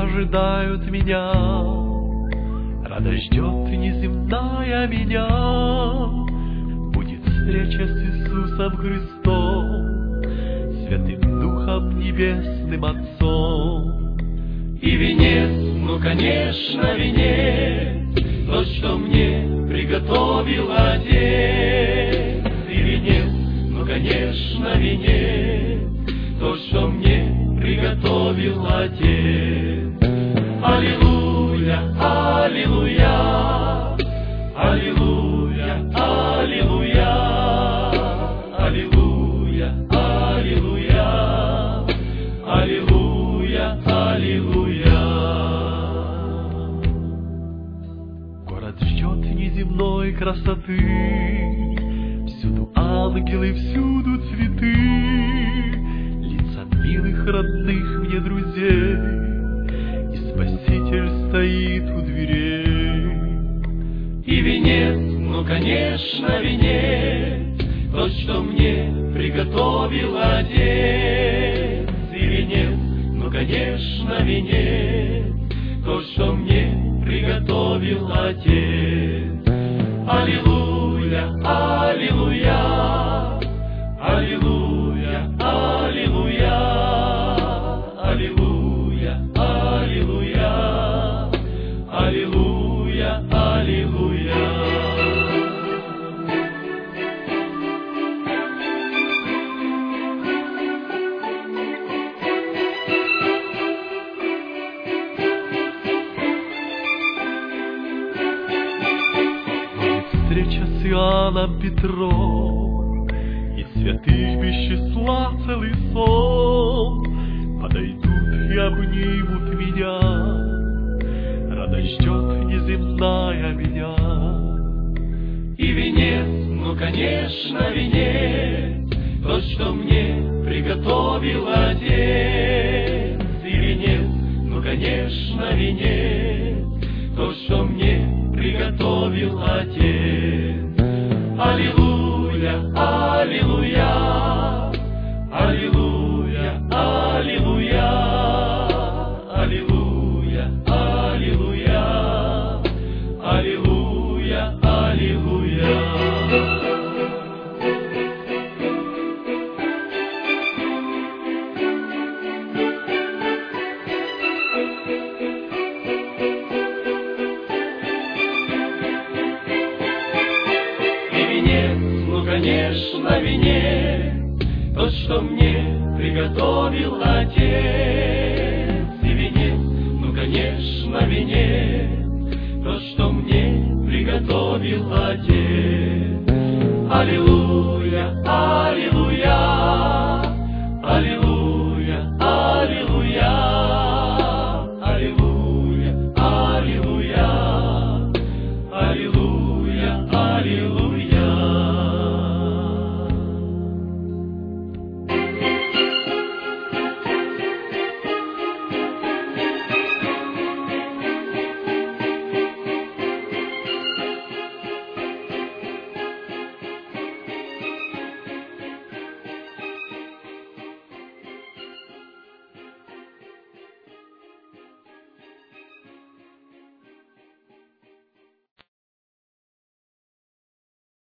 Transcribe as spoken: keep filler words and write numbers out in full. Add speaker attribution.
Speaker 1: ожидают меня. Радость ждет неземная меня. Будет встреча с Иисусом Христом, Святым Духом Небесным Отцом. И венец, ну, конечно, венец, то, что мне приготовил Отец. И венец, ну, конечно, венец, то, что мне приготовил Отец. Аллилуйя, аллилуйя, аллилуйя, аллилуйя, аллилуйя, аллилуйя, аллилуйя, аллилуйя. Город ждет неземной красоты, всюду ангелы, всюду цветы, лица милых, родных мне друзей, и Спаситель стоит у дверей. И венец, ну, конечно, венец, то, что мне приготовил Отец. И венец, ну, конечно, венец, то, что мне приготовил Отец. Аллилуйя, аллилуйя, аллилуйя, аллилуйя, аллилуйя, аллилуйя, аллилуйя, аллилуйя. Встреча с Иоанном Петром, и святых без числа целый сон подойдут и обнимут меня. Радость ждет неземная меня. И венец, ну, конечно, венец, то, что мне приготовил Отец. И венец, ну, конечно, венец, то, что мне приготовил Отец. Аллилуйя, аллилуйя, аллилуйя, аллилуйя, аллилуйя, аллилуйя, аллилуйя, аллилуйя. Конечно, венец, то, что мне приготовил Отец.